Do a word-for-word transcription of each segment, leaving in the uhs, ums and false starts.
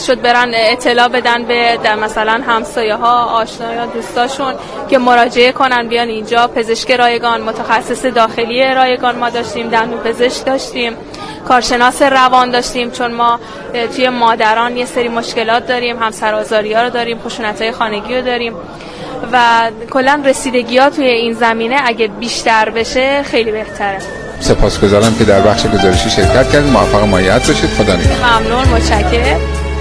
باعث شد برن اطلاع بدن به مثلا همسایه ها، آشنایان، دوستاشون که مراجعه کنن بیان اینجا. پزشک رایگان، متخصص داخلی رایگان ما داشتیم، دندون پزشک داشتیم، کارشناس روان داشتیم، چون ما توی مادران یه سری مشکلات داریم، همسرآزاری‌ها رو داریم، خشونت‌های خانگی رو داریم و کلا رسیدگی‌ها توی این زمینه اگه بیشتر بشه خیلی بهتره. سپاسگزارم که در بخش گزارشی شرکت کردید. موفق و مایحت باشید. خدا نگهدار. ممنون، متشکرم.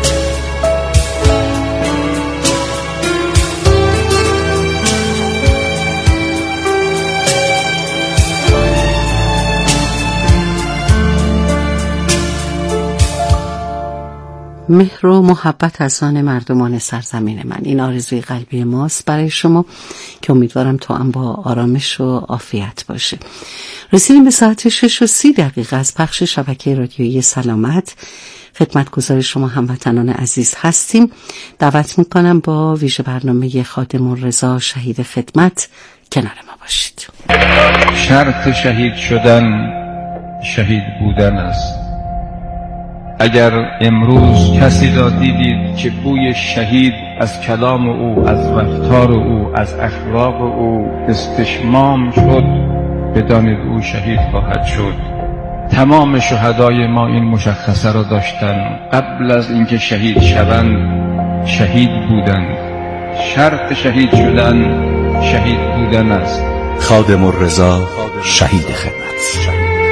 مهر و محبت از آن مردمان سرزمین من، این آرزوی قلبی ماست برای شما که امیدوارم تو هم با آرامش و عافیت باشه. رسیدیم به ساعت شش و سی دقیقه از پخش شبکه رادیویی سلامت. خدمتگزار شما هموطنان عزیز هستیم. دعوت میکنم با ویژه برنامه خادم الرضا شهید خدمت کنار ما باشید. شرط شهید شدن شهید بودن است. اگر امروز کسی را دیدید که بوی شهید از کلام او، از رفتار او، از اخلاق او استشمام شد، بدانید او شهید خواهد شد. تمام شهدای ما این مشخصه را داشتند، قبل از اینکه شهید شوند شهید بودند. شرط شهید شدن شهید بودن است. خادم الرضا شهید خدمت.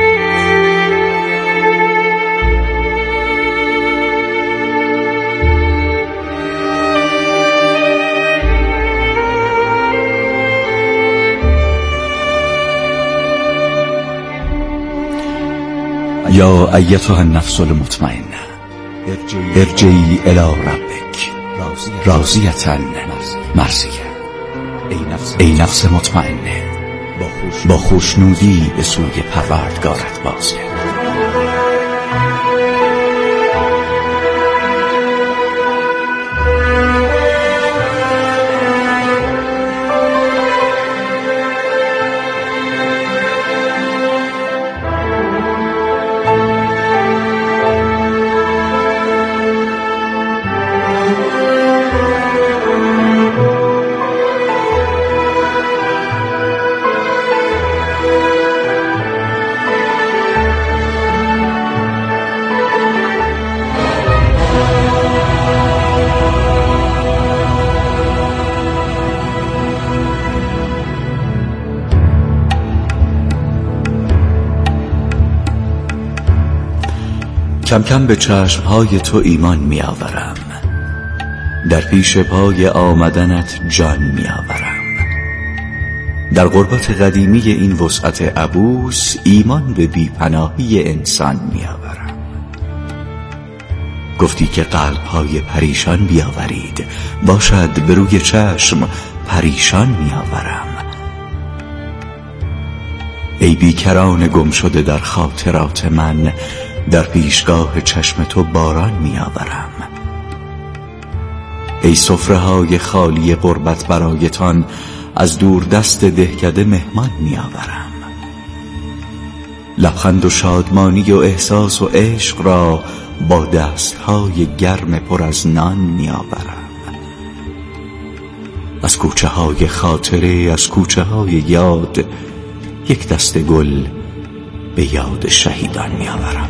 یا ایتها النفس المطمئنه ارجعی الی ربک راضیة مرضیه. ای نفس مطمئنه با خوشنودی به سوی پروردگارت بازگرد. کم کم به چشمهای تو ایمان می آورم، در پیش پای آمدنت جان می آورم. در غربت قدیمی این وسعت عبوس ایمان به بیپناهی انسان می آورم. گفتی که قلبهای پریشان بیاورید، باشد به روی چشم پریشان می آورم. ای بیکران گم شده در خاطرات من، در پیشگاه چشم تو باران می آورم. ای سفره های خالی غربت برایتان، از دور دست دهکده مهمان می آورم. لبخند و شادمانی و احساس و عشق را با دستهای گرم پر از نان می آورم. از کوچه های خاطره، از کوچه های یاد، یک دسته گل به یاد شهیدان می آورم.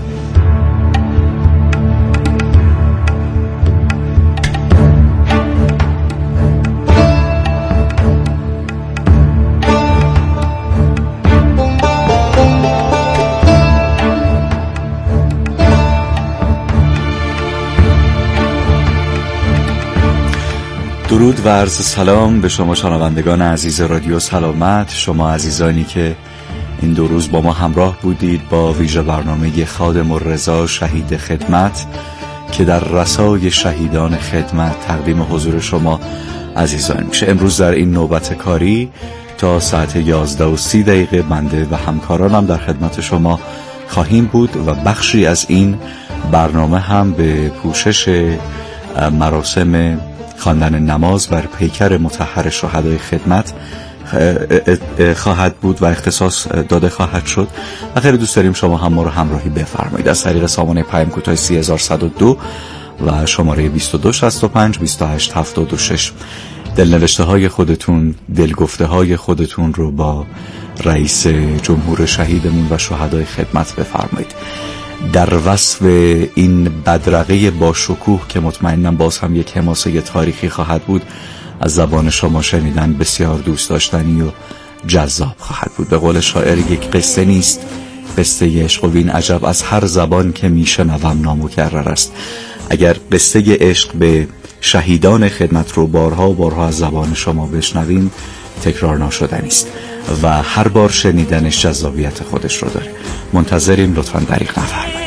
درود و عرض سلام به شما شنوندگان عزیز رادیو سلامت، شما عزیزانی که این دو روز با ما همراه بودید با ویژه برنامه خادم الرضا شهید خدمت که در رسای شهیدان خدمت تقدیم حضور شما عزیزان میشه. امروز در این نوبت کاری تا ساعت یازده و سی دقیقه بنده و همکارانم در خدمت شما خواهیم بود و بخشی از این برنامه هم به پوشش مراسم خواندن نماز بر پیکر مطهر شهدای خدمت خواهد بود و اختصاص داده خواهد شد و خیلی دوست داریم شما هم ما رو همراهی بفرمایید. از طریق سامانه پیام کوتاه سی هزار و صد و دو و شماره بیست و دو شصت و پنج بیست و هشت هفتاد و شش. دلنوشته های خودتون، دلگفته های خودتون رو با رئیس جمهور شهیدمون و شهدای خدمت بفرمایید. در وصف این بدرقه با شکوه که مطمئنم باز هم یک حماسه تاریخی خواهد بود، از زبان شما شنیدن بسیار دوست داشتنی و جذاب خواهد بود. به قول شاعر یک قصه نیست قصه عشق و بین عجب از هر زبان که میشنوم نامکرر است. اگر قصه عشق به شهیدان خدمت رو بارها و بارها از زبان شما بشنویم تکرار ناشدنی است و هر بار شنیدنش جذابیت خودش رو داره. منتظریم، لطفاً دریغ نفرمایید.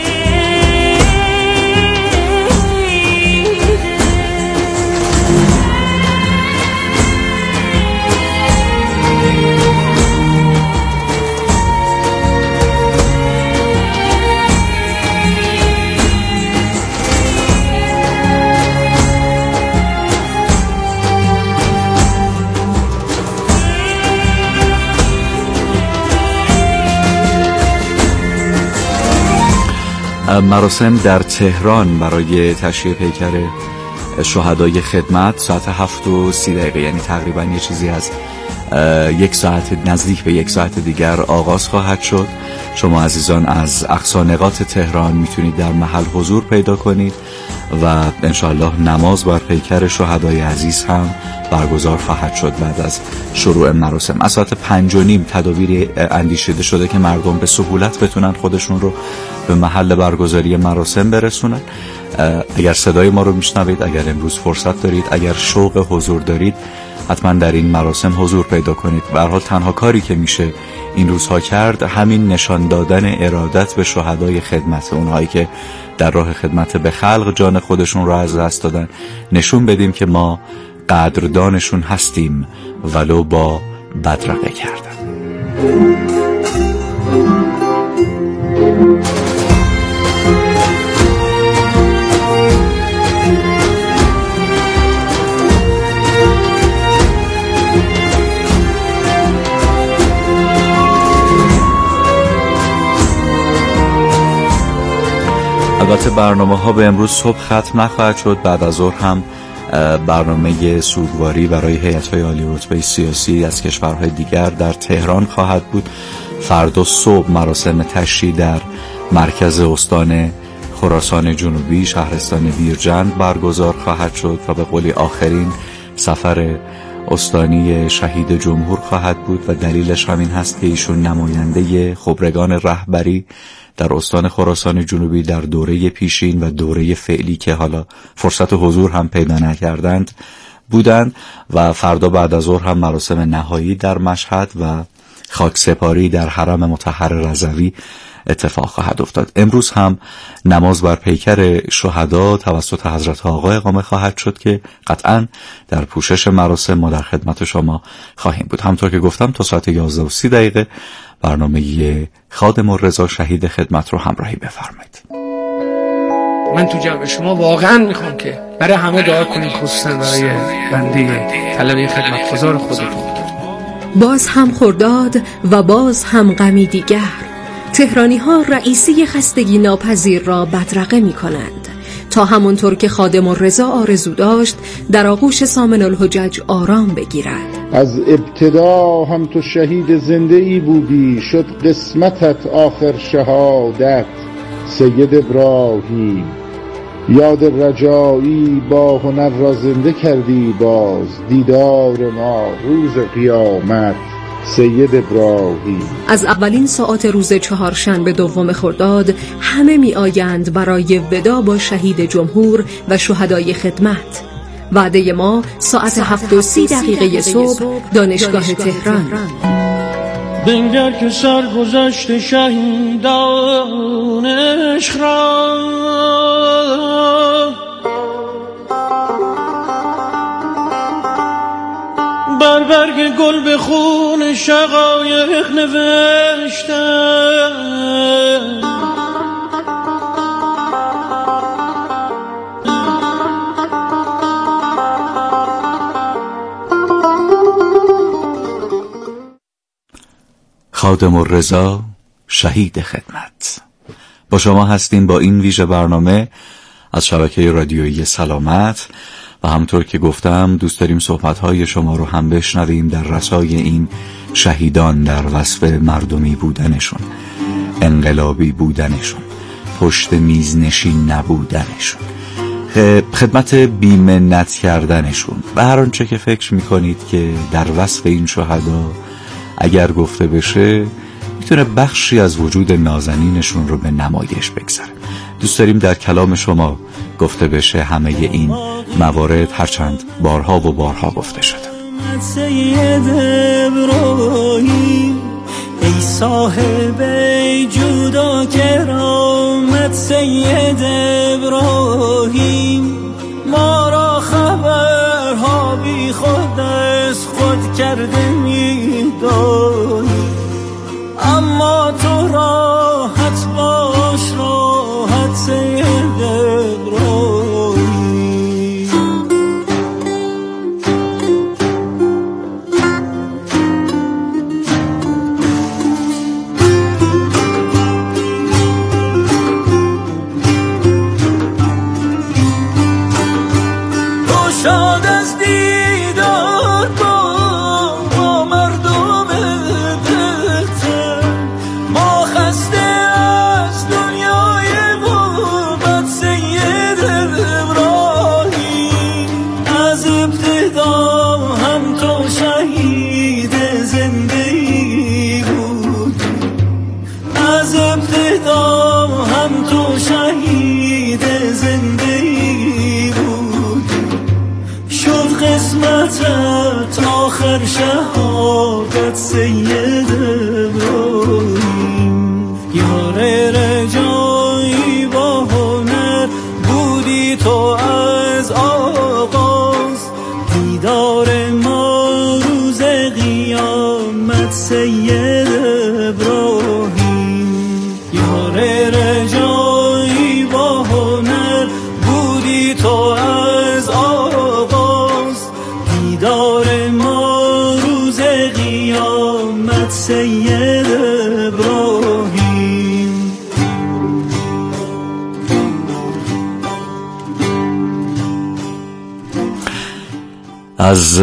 مراسم در تهران برای تشییع پیکر شهدای خدمت ساعت هفت و سی دقیقه، یعنی تقریبا یه چیزی از یک ساعت، نزدیک به یک ساعت دیگر آغاز خواهد شد. شما عزیزان از اقصا نقاط تهران میتونید در محل حضور پیدا کنید و انشاءالله نماز بر پیکر شهدای عزیز هم برگزار خواهد شد بعد از شروع مراسم. از ساعت پنج و نیم تدابیری اندیشیده شده که مردم به سهولت بتونن خودشون رو به محل برگزاری مراسم برسونن. اگر صدای ما رو میشنوید، اگر امروز فرصت دارید، اگر شوق حضور دارید، حتما در این مراسم حضور پیدا کنید. به هر حال تنها کاری که میشه این روزها کرد همین نشان دادن ارادت به شهدای خدمت، اونهایی که در راه خدمت به خلق جان خودشون رو از دست دادن. نشون بدیم که ما قدردانشون هستیم ولو با بدرقه کردن. البته برنامه ها به امروز صبح ختم نخواهد شد. بعد از ظهر هم برنامه سوگواری برای هیئت‌های عالی رتبه سیاسی از کشورهای دیگر در تهران خواهد بود. فردا صبح مراسم تشییع در مرکز استان خراسان جنوبی شهرستان بیرجند برگزار خواهد شد و به قولی آخرین سفر استانی شهید جمهور خواهد بود و دلیلش همین هست که ایشون نماینده خبرگان رهبری در استان خراسان جنوبی در دوره پیشین و دوره فعلی که حالا فرصت حضور هم پیدا نکردند بودند و فردا بعد از ظهر هم مراسم نهایی در مشهد و خاکسپاری در حرم مطهر رضوی اتفاق خواهد افتاد. امروز هم نماز بر پیکر شهدا توسط حضرت آقا اقامه خواهد شد که قطعاً در پوشش مراسم ما در خدمت شما خواهیم بود. همطور که گفتم تا ساعت یازده و سی دقیقه برنامه خادم الرضا شهید خدمت رو همراهی بفرمایید. من تو جمع شما واقعاً میخوام که برای همه دعا کنید، خصوصاً برای بنده طلبه خدمتگزار خودتون. باز هم خرداد و باز هم غمی دیگر، تهرانی ها رئیسی خستگی ناپذیر را بدرقه می کنند تا همونطور که خادم الرضا آرزو داشت در آغوش سامن الحجج آرام بگیرد. از ابتدا هم تو شهید زنده ای بودی، شد قسمتت آخر شهادت. سید ابراهیم یاد رجایی با هنر را زنده کردی باز، دیدار ما روز قیامت. سید ابراهیم. از اولین ساعات روز چهارشنبه دوم خرداد همه می آیند برای ودا با شهید جمهور و شهدای خدمت. وعده ما ساعت هفت و سی دقیقه صبح دانشگاه تهران. بنگر که سرگذشت شهیدان عشق را بر برگ گل به خون شقایق نوشتم. خادم الرضا شهید خدمت با شما هستیم با این ویژه برنامه از شبکه رادیویی سلامت و همطور که گفتم دوست داریم صحبت‌های شما رو هم بشنویم در رسای این شهیدان در وصف مردمی بودنشون، انقلابی بودنشون، پشت میز نشین نبودنشون، خدمت بی‌منت کردنشون و هر آنچه که فکر میکنید که در وصف این شهدا اگر گفته بشه میتونه بخشی از وجود نازنینشون رو به نمایش بگذاره. دوست داریم در کلام شما گفته بشه همه این موارد، هرچند بارها و بارها گفته شده. سید ابراهیم ای صاحب جودا کرامت، سید ابراهیم ما را خبرها بی خود از خود کرده می دانی، اما تو راحت باش راحت سید ابراهیم. شاد از دیدار با, با مردم دلتر، ما خسته از دنیای غربت سید ابراهیم، از ابتدا هم تو شهید زندگی بود، از ابتدا هم تو شهید زندگی بود، قسمتت آخر شهادت سید ابراهیم، یار رجایی با هنر بودی تو از آغاز، دیدار ما روز قیامت سید ابراهیم، یار رجایی با هنر بودی تو از آغاز، دیدار ما روز قیامت سید ابراهیم. از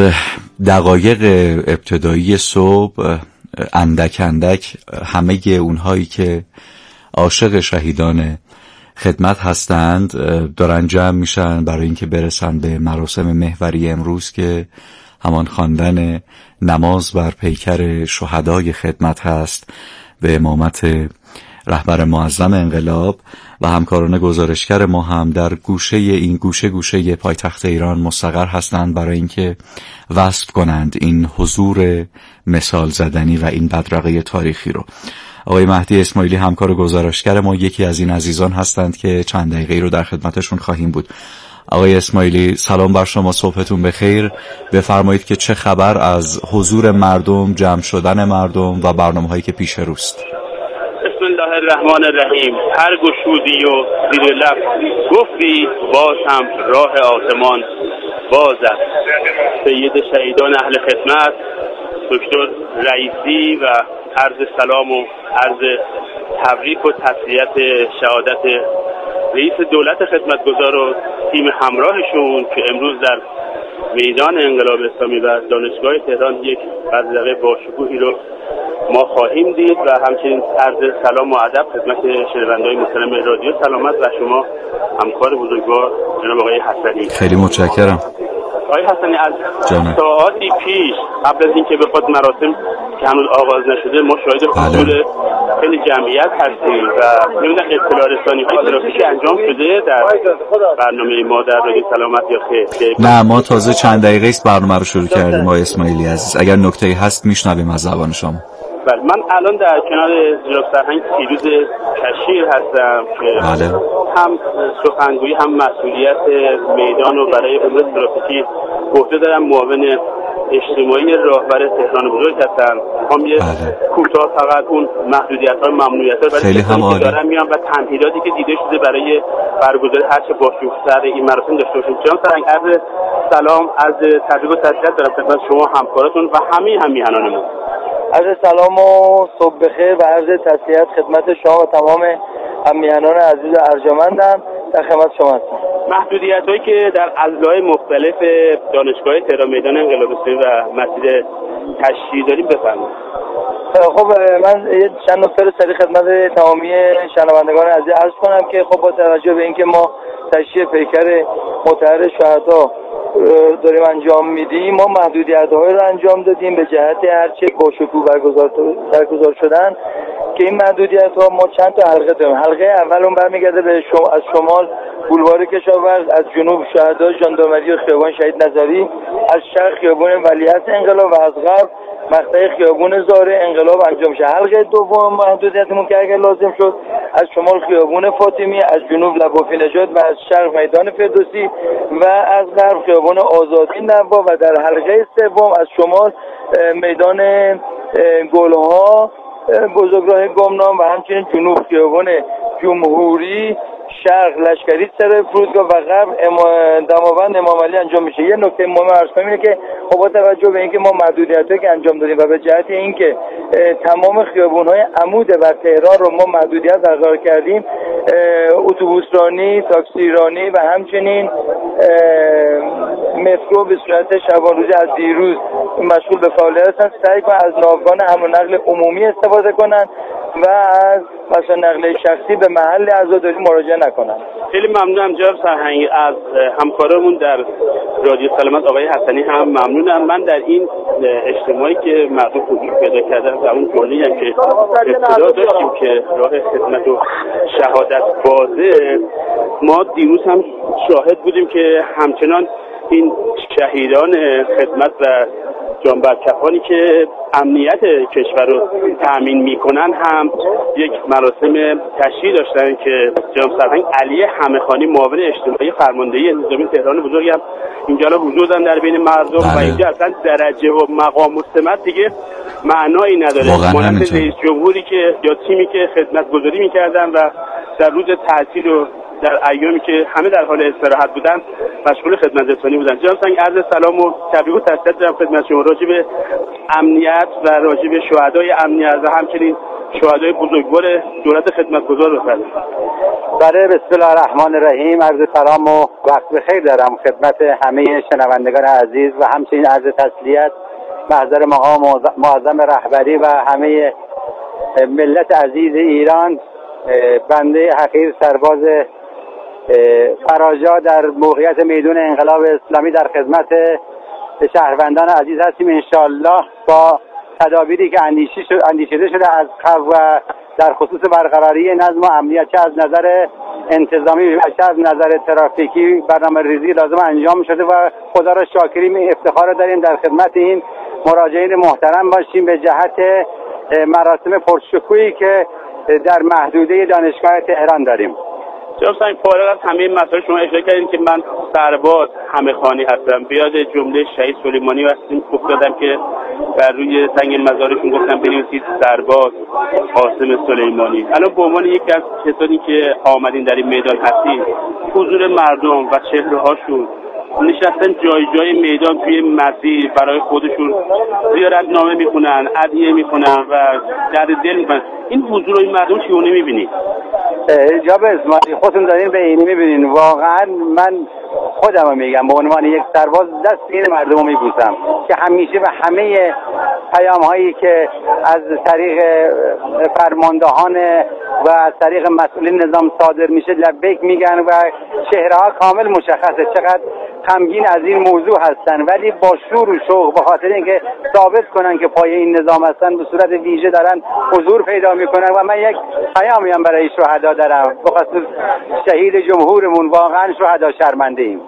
دقایق ابتدایی صبح اندک اندک همه اونهایی که عاشق شهیدان خدمت هستند دارن جمع میشن برای اینکه برسن به مراسم محوری امروز که همان خواندن نماز بر پیکر شهدای خدمت هست به امامت رهبر معظم انقلاب و همکاران گزارشگر ما هم در گوشه این گوشه گوشه پایتخت ایران مستقر هستند برای اینکه وصف کنند این حضور مثال زدنی و این بدرقه تاریخی رو. آقای مهدی اسماعیلی همکار گزارشگر ما یکی از این عزیزان هستند که چند دقیقه رو در خدمتشون خواهیم بود. آقای اسماعیلی سلام بر شما، صبحتون بخیر. بفرمایید که چه خبر از حضور مردم، جمع شدن مردم و برنامه‌هایی که پیش روست؟ بسم الله الرحمن الرحیم. هر گشودی و زیر لب گفتی باز هم راه آسمان باز است. سید شهیدان اهل خدمت دکتر رئیسی و عرض سلام و عرض تبریک و تسلیت شهادت رئیس دولت خدمتگزار و تیم همراهشون که امروز در میدان انقلاب اسلامی و دانشگاه تهران یک بدرقه باشکوهی رو ما خواهیم دید و همچنین عرض سلام و ادب خدمت شنونده‌های محترم رادیو سلامت و شما همکار بزرگوار جناب آقای حسنی. خیلی متشکرم. آقای حسنی از جانه. ساعاتی پیش قبل از اینکه بخواد مراسم که هنوز آغاز نشده ما شاهد حضور خیلی جمعیت هستیم و نمیدونم اطلاع رسانی های ترافیکی انجام شده در برنامه ما در رادیو سلامت یا خیر؟ نه، ما تازه چند دقیقه است برنامه رو شروع کردیم. آقای اسماعیلی عزیز اگر نکته‌ای هست میشنویم از زبان شما. بله، من الان در کنار جناب سرهنگ پیروز کشیر هستم که بله. هم سخنگویی هم مسئولیت میدان رو برای امور ترافیکی گفته دارم، معاون اجتماعی راهبر تهران بزرگ هستم. هم یه بله. کوتاه فقط اون محدودیت‌ها و ممنوعیت‌ها برای کسانی که دارن میان و تمهیداتی که دیده شده برای برگزاری هر چه باشکوه‌تر این مراسم داشته باشیم. جناب سرهنگ عرض سلام، عرض تبریک و تسلیت دارم خدمت شما همکاراتون و همه هم میهنانمون. عرض سلام و صبح بخیر و عرض تسلیت خدمت شما و تمام همیهنان عزیز ارجمندم. در خدمت شما هستم. محدودیت‌هایی که در اضلاع مختلف دانشگاه تهران میدان انقلاب اسلامی و مسجد تشییع داریم بفرمایید. خب من چند نکته رو سریع خدمت تمامی شنوندگان عزیز عرض کنم که خب با توجه به اینکه ما تشییع پیکر مطهر شهدا داریم انجام میدیم، ما محدودیت‌هایی رو انجام دادیم به جهت هرچه باشکوه برگزار برگزار شدن که این محدودیت‌ها ما چند تا حلقه داریم. حلقه اول اون برمیگرده به شما از شمال بولوار کشاورز، از جنوب شهدا ژاندارمری و خیابان شهید نظری، از شرق خیابان ولیعصر انقلاب و از غرب مقطع خیابان زاره انقلاب انجام شه. حلقه دوم محدودیتمون که اگر لازم شد از شمال خیابان فاطمی، از جنوب لبافی نژاد و از شرق میدان فردوسی و از غرب خیابان آزادی نوا و در حلقه سوم از شمال میدان گلها بزرگراه گمنام و همچنین جنوب خیابان جمهوری، شرق لشکری سر فرودگاه و غرب دماوند امام علی انجام میشه. یه نکته مهم عرض کنم اینه که خب با توجه به اینکه ما محدودیتایی که انجام دادیم و به جهت اینکه تمام خیابون‌های عمود بر تهران رو ما محدودیت برقرار کردیم، اتوبوس رانی، تاکسی رانی و همچنین مترو به صورت شبانه‌روزی از دیروز مشغول به فعالیت هستن. سعی کنن از ناوگان حمل و نقل عمومی استفاده کنن و از مثلا نقل شخصی به محل عزاداری مراجعه نکنن. خیلی ممنونم جناب سرهنگ. از همکارمون در رادیو سلامت آقای حسنی هم ممنونم. من در این اجتماعی که مردم حضور پیدا کردن و اون جمله‌ای هم که ابتدا داشتیم که راه خدمت و شهادت بازه، ما دیروز هم شاهد بودیم که همچنان این شهیدان خدمت و جانبرکفانی که امنیت کشور رو تأمین میکنن هم یک مراسم تشییع داشتن که جناب سرهنگ علی همه‌خانی معاون اجتماعی فرماندهی نظامی تهران بزرگ هم اینجا رو حضور دارن در بین مردم و اینجا اصلا درجه و مقام و سمت دیگه معنایی نداره. مانند رئیس جمهوری که یا تیمی که خدمت گذاری میکردن و در روز تعطیل و در ایامی که همه در حال استراحت بودن مشغول خدمت رسانی بودن. جناب سرهنگ عرض سلام و تبریک و تسلیت دارم خدمت شما راجع به امنیت و راجع به شهدای امنیت و همچنین شهدای بزرگوار دولت خدمتگزار بفرمایید. بله، بسم الله الرحمن الرحیم. عرض سلام و وقت بخیر دارم خدمت همه شنوندگان عزیز و همچنین عرض تسلیت محضر مقام معظم رهبری و همه ملت عزیز ایران. بنده حقیر سرباز فراجا در موقعیت میدان انقلاب اسلامی در خدمت شهروندان عزیز هستیم. انشاءالله با تدابیری که اندیشیده شده از قبل و در خصوص برقراری نظم و امنیت، چه از نظر انتظامی و چه از نظر ترافیکی، برنامه ریزی لازم انجام شده و خدا را شاکریم، افتخار داریم در خدمت این مراجعین محترم باشیم به جهت مراسم پرشکوهی که در محدوده دانشگاه تهران داریم. جناب سرهنگ، فارغ از همه مسائل شما اشاره کردین که من سرباز همه‌خانی هستم. بیاد جمله شهید سلیمانی هستیم گفتم که بر روی سنگ مزارشون گفتم بنویسید سرباز قاسم سلیمانی. الان به عنوان یکی از کسانی که آمدین در این میدان هستید، حضور مردم و چهره‌هاشون نشستن جای جای میدان توی مسیر برای خودشون زیارت نامه میخونن، ادعیه میخونن و در دل میکنن. این حضور این مردم چیونه میبینید؟ جناب اسماعیلی، خودتون دارین به اینی میبینین. واقعا من خودم رو میگم به عنوان یک سرباز دست این مردم رو میبوسم که همیشه به همه پیام هایی که از طریق فرماندهان و از طریق مسئولین نظام صادر میشه لبیک میگن و چهره ها کامل مشخصه چقدر غمگین از این موضوع هستن، ولی با شور و شوق به خاطر اینکه ثابت کنن که پای این نظام هستن به صورت ویژه دارن حضور پیدا میکنن. و من یک پیامی هم برای شهدا دارم، به خصوص شهید جمهورمون. واقعا شهدا شرمنده ایم.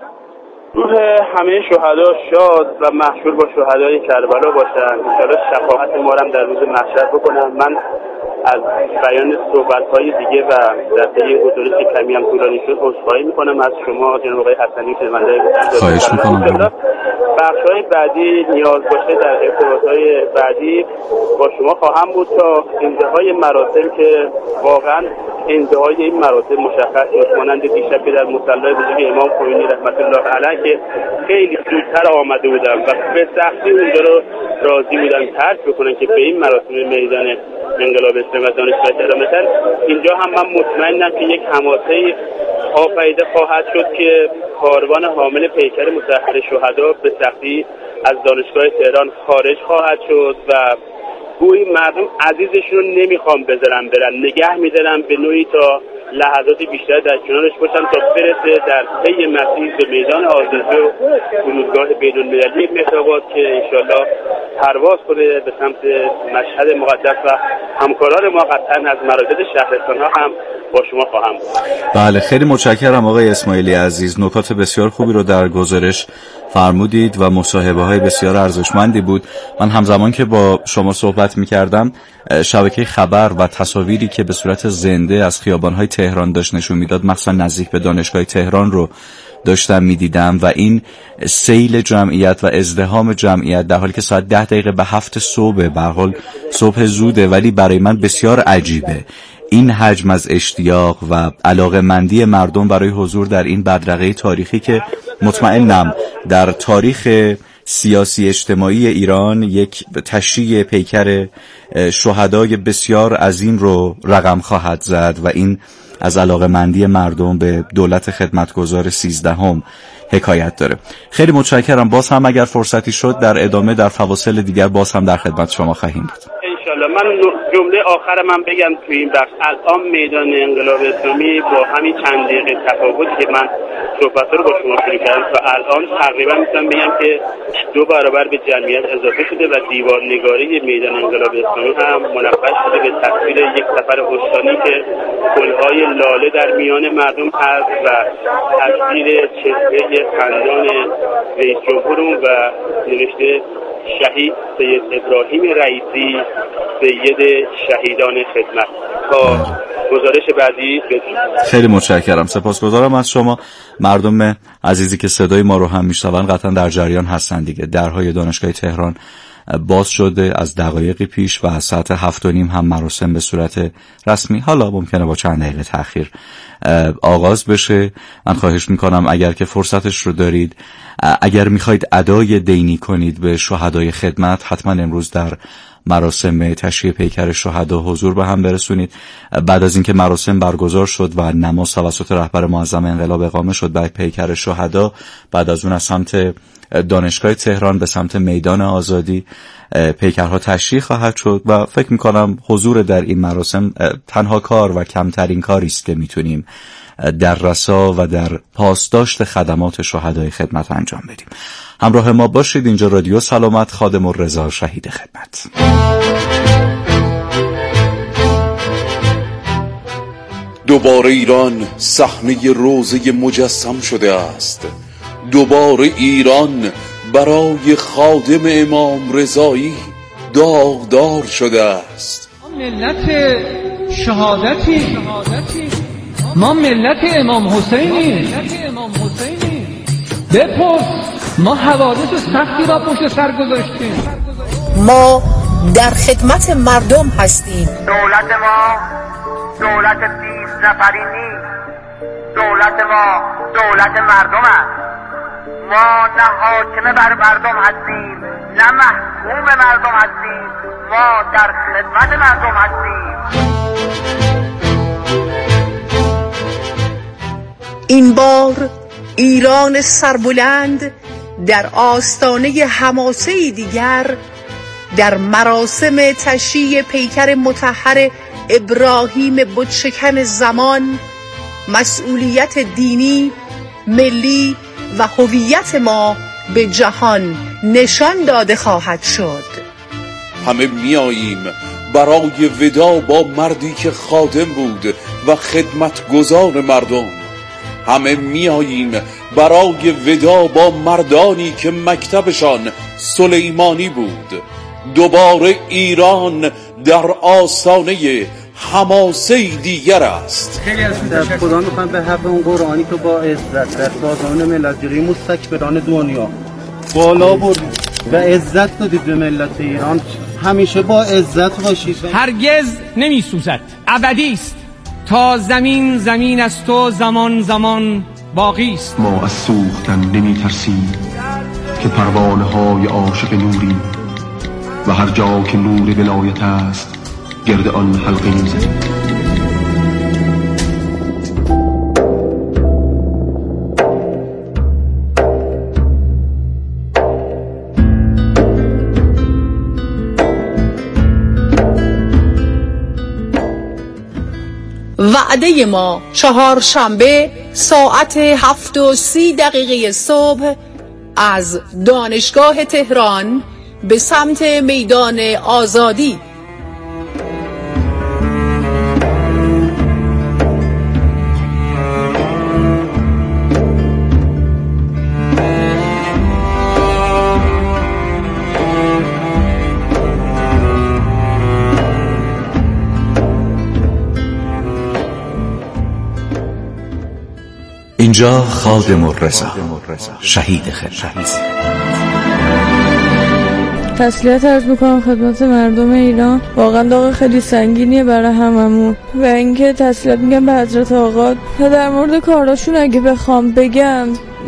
روح همه شهدا شاد و محشور با شهدای کربلا باشن. انشاءالله شفاعت ما هم در روز محشر بکنن. من از بیان صحبت‌های دیگه و در طی حضوری که کمی هم طولانی شد عذرخواهی می‌کنم از شما جناب آقای حسنی که منده خواهش می‌کنم. بخش‌های بعدی نیاز باشه در ارتباط‌های بعدی با شما خواهم بود تا انتهای مراسم که واقعا انتهای این مراسم مشخص شد، مانند دیشب که در مصلی بزرگ امام خمینی رحمت الله علیه که خیلی زودتر آمده بودم و به سختی اونجا رو راضی بودم ترک بکنن که به این مراسم میدان انقلاب اسلامی و دانشگاه تهران مثلا اینجا هم من مطمئنم که یک حماسه آفریده خواهد شد که کاروان حامل پیکر مطهر شهدا به سختی از دانشگاه تهران خارج خواهد شد و گویی مردم عزیزشون رو نمیخوام بذارن برن، نگه میدارن به نوعی تا لحظات بیشتر در کنارش باشن تا برسه در پی مسیر به میدان آزادی و فرودگاه بین‌المللی مهرآباد که انشالله پرواز کنه به سمت مشهد مقدس و همکاران ما قطعا از مراکز شهرستان ها هم با شما خواهم بود. بله، خیلی متشکرم آقای اسماعیلی عزیز، نکات بسیار خوبی رو در گزارش فرمودید و مصاحبه های بسیار ارزشمندی بود. من همزمان که با شما صحبت می کردم شبکه خبر و تصاویری که به صورت زنده از خیابان های تهران داشت نشون میداد، مخصوصا نزدیک به دانشگاه تهران رو داشتم میدیدم و این سیل جمعیت و ازدحام جمعیت در حالی که ساعت ده دقیقه به هفت صبح، به هر حال صبح زوده، ولی برای من بسیار عجیبه این حجم از اشتیاق و علاقه‌مندی مردم برای حضور در این بدرقه تاریخی که مطمئنم در تاریخ سیاسی اجتماعی ایران یک تشییع پیکر شهدای بسیار عظیم رو رقم خواهد زد و این از علاقه‌مندی مردم به دولت خدمتگزار سیزدهم حکایت داره. خیلی متشکرم. باز هم اگر فرصتی شد در ادامه در فواصل دیگر باز هم در خدمت شما خواهیم بود. انشالله. من جمله آخر من بگم توی این بخش، الان میدان انقلاب اسلامی با همین چند دقیقه تفاوتی که من صحبت رو با شما شروع کردم تا الان تقریبا میتونم بگم که دو برابر به جمعیت اضافه شده و دیوار نگاری میدان انقلاب اسلامی هم منفذ شده به تصویر یک سفر استانی که گل‌های لاله در میان مردم هست و تصویر چهره خندان رئیس جمهورمون و نوشته شهید سید ابراهیم رئیسی سید شهیدان خدمت. تا گزارش بعدی بدید. خیلی متشکرم، سپاسگزارم از شما. مردم عزیزی که صدای ما رو هم میشنون قطعا در جریان هستن دیگه. درهای دانشگاه تهران باز شده از دقایقی پیش و از ساعت هفت و نیم هم مراسم به صورت رسمی، حالا ممکنه با چند دقیقه تأخیر، آغاز بشه. من خواهش میکنم اگر که فرصتش رو دارید، اگر میخواید ادای دینی کنید به شهدای خدمت، حتما امروز در مراسم تشییع پیکر شهدا حضور به هم برسونید. بعد از اینکه مراسم برگزار شد و نماز توسط رهبر معظم انقلاب اقامه شد بعد پیکر شهدا، بعد از اون از سمت دانشگاه تهران به سمت میدان آزادی پیکرها تشییع خواهد شد و فکر میکنم حضور در این مراسم تنها کار و کمترین کاری است که میتونیم در رسا و در پاسداشت خدمات شهدای خدمت انجام بدیم. همراه ما باشید. اینجا رادیو سلامت، خادم الرضا شهید خدمت. دوباره ایران صحنه روزه مجسم شده است. دوباره ایران برای خادم امام رضایی داغدار شده است. ملت شهادتی، ما ملت امام حسینی، بپرس ما حوادث سختی را پشت سر گذاشتیم. ما در خدمت مردم هستیم. دولت ما دولت بیست نفری نیست، دولت ما دولت مردم است. ما نه حاکم بر مردم هستیم نه محکوم مردم هستیم، ما در خدمت مردم هستیم. این بار ایران سربلند در آستانه حماسه دیگر در مراسم تشییع پیکر مطهر ابراهیم بتشکن زمان مسئولیت دینی، ملی و هویت ما به جهان نشان داده خواهد شد. همه میاییم برای ودا با مردی که خادم بود و خدمتگزار مردم. همه میاییم برای ودا با مردانی که مکتبشان سلیمانی بود. دوباره ایران در آستانه حماسه دیگر است. خیلی از خدا میخوام به حق اون قرآنی که با عزت در سازمان ملل جمهوری مستکبران دنیا بالا برد و عزت دادید به ملت ایران، همیشه با عزت باشید. هرگز نمیسوزد، ابدی است. تا زمین زمین است و زمان زمان باقی است. ما از سوختن نمی ترسیم که پروانه های عاشق نوریم و هر جا که نور ولایت است گرد آن حلقه می زنیم. وعده ما چهارشنبه ساعت هفت و سی دقیقه صبح از دانشگاه تهران به سمت میدان آزادی. اینجا خادم الرضا، شهید خدمت. تسلیت عرض میکنم خدمت مردم ایران. واقعا داغ خیلی سنگینیه برای هممون و اینکه تسلیت میگم به حضرت آقا. در مورد کاراشون اگه بخوام بگم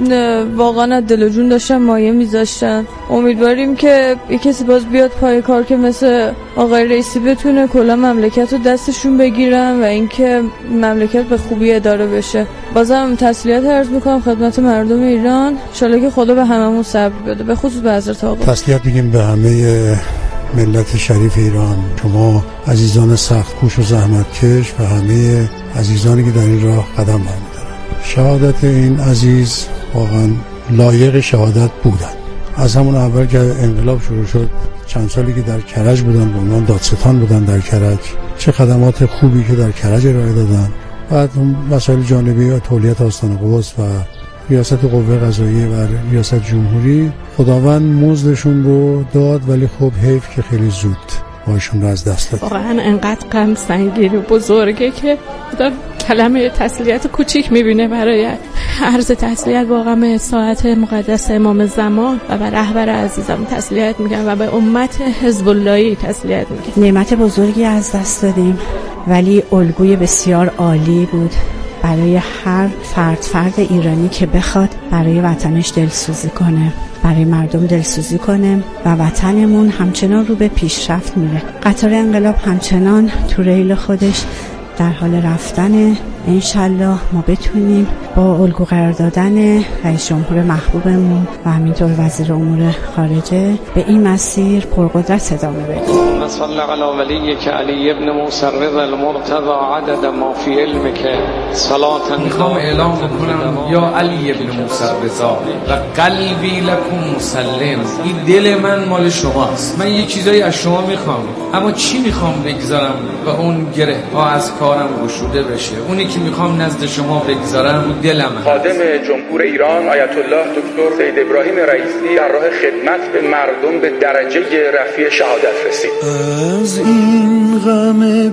واقعا از دل و جون داشتن مایه میذاشتن. امیدواریم که یه کسی باز بیاد پای کار که مثل آقای رئیسی بتونه کلا مملکت رو دستشون بگیرن و اینکه مملکت به خوبی اداره بشه. بازم تسلیت عرض میکنم خدمت مردم ایران. ان شاءالله که خدا به هممون صبر بده، به خصوص به حضرت آقا. تسلیت میگیم به همه ملت شریف ایران، شما عزیزان سخت کوش و زحمت کش و همه عزیزانی که در این راه قدم برمی‌دارن. شهادت این عزیز واقعا لایق شهادت بودن. از همون اول که انقلاب شروع شد، چند سالی که در کرج بودن، به عنوان دادستان بودن در کرج، چه خدمات خوبی که در کرج ارائه دادن. بعد مسائل جانبی و تولیت آستان قدس و ریاست قوه قضاییه و ریاست جمهوری، خداوند مزدشون رو داد، ولی خب حیف که خیلی زود باشون رو از دست داد. واقعا انقدر غم سنگین و بزرگه که آدم کلمه تسلیت کوچیک میبینه برای عرض تسلیت واقعا به ساعت مقدس امام زمان و به رهبر عزیزم تسلیت میگم و به امت حزب اللهی تسلیت میگم. نعمت بزرگی از دست دادیم، ولی الگوی بسیار عالی بود برای هر فرد فرد ایرانی که بخواد برای وطنش دلسوزی کنه، برای مردم دلسوزی کنه و وطنمون همچنان رو به پیشرفت میره. قطار انقلاب همچنان تو ریل خودش در حال رفتن. انشالله ما بتونیم با الگو قرار دادن رئیس جمهور محبوبمون و همینطور وزیر امور خارجه به این مسیر پرقدرت ادامه بدیم. اللهم صل علی ولیک علی ابن موسی الرضا المرتضی عدد ما فی علمک صلاة. میخوام اعلام بکنم یا علی ابن موسی الرضا و قلبی لکم مسلم، این دل من مال شماست. من یه چیزایی از شما میخوام، اما چی میخوام بگذارم و اون گره ها از کارم گشوده بشه؟ اونی که میخوام نزد شما بگذارم دلم. خادم جمهور ایران آیت الله دکتر سید ابراهیم رئیسی در راه خدمت به مردم به درجه رفیع شهادت رسید. از این غم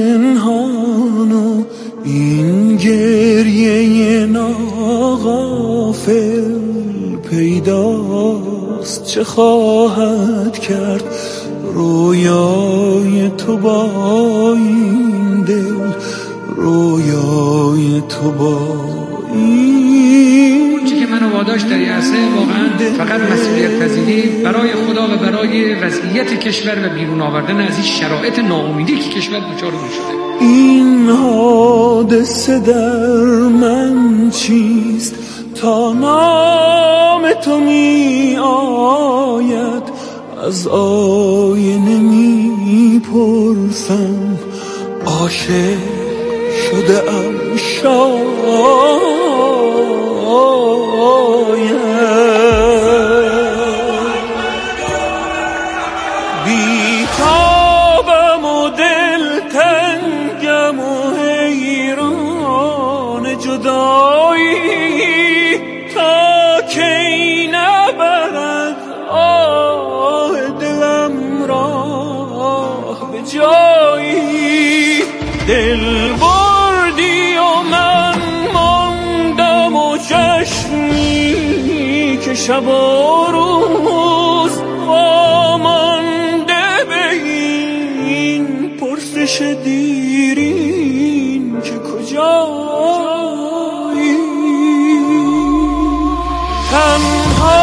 پنهان و این گریه ناغافل پیداست چه خواهد کرد رویای تو با این دل، رویای تو با این. اون چی که منو واداشت در یعصه واقعا فقط مسئولیت پذیری برای خدا و برای وضعیت کشور و بیرون آوردن از این شرایط ناامیدی که کشور دچار اون شده. این حادثه در من چیست تا نام تو می آید، از آینه می پرسم عاشق شده ام شاید. بیتابم و دلتنگم و حیران جدایی، تا کی نبرد آه دلم راه به جایی. دل بردی و من ماندم و چشمی که شب و روز وامانده به این پرسش دیرین که کجایی. تنها